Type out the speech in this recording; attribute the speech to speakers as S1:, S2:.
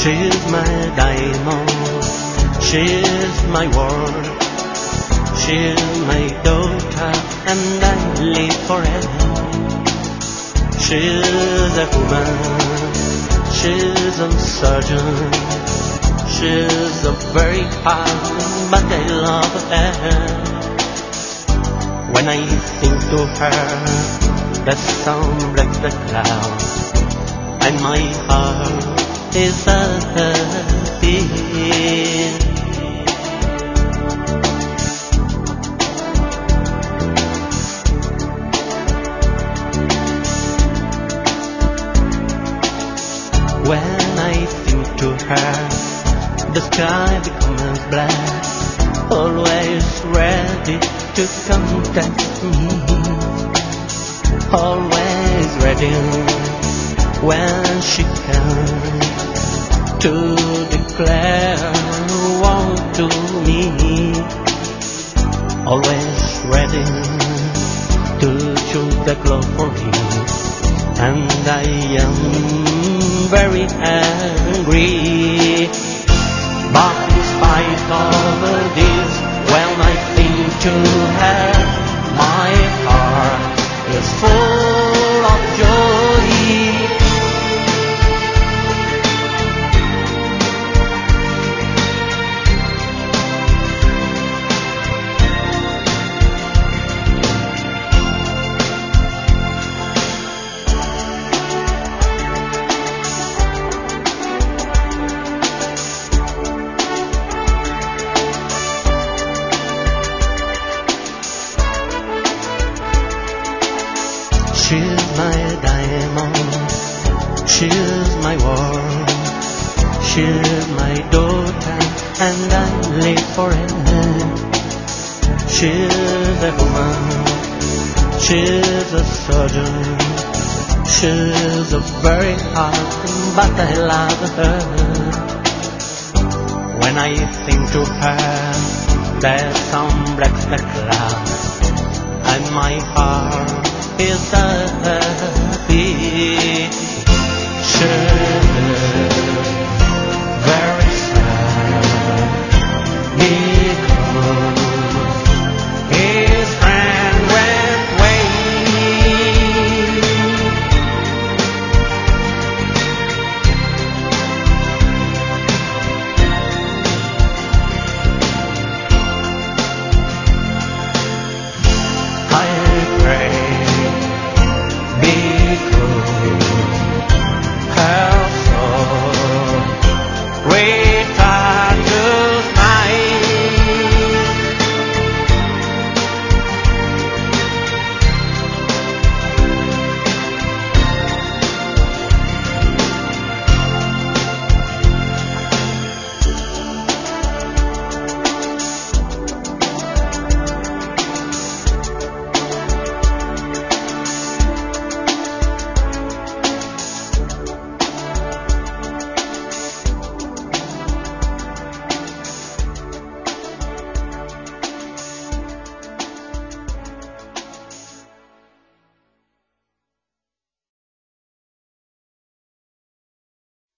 S1: She's my diamond, she's my world, she's my daughter, and I live forever. She's a woman, she's a surgeon, she's a very hard, but I love her. When I think to her, the sun breaks the clouds, and my heart is happy. When I think to her, the sky becomes black, always ready to contact me, always ready when she comes to declare war to me, always ready to choose the clothes for me, and I am very angry. But in spite of this, when I think to her, my heart is full of joy. She's my diamond, she's my world, she's my daughter, and I live forever. She's a woman, she's a surgeon, she's a very hard, but I love her. When I think to her, the sun breaks the clouds, and my heart is happy.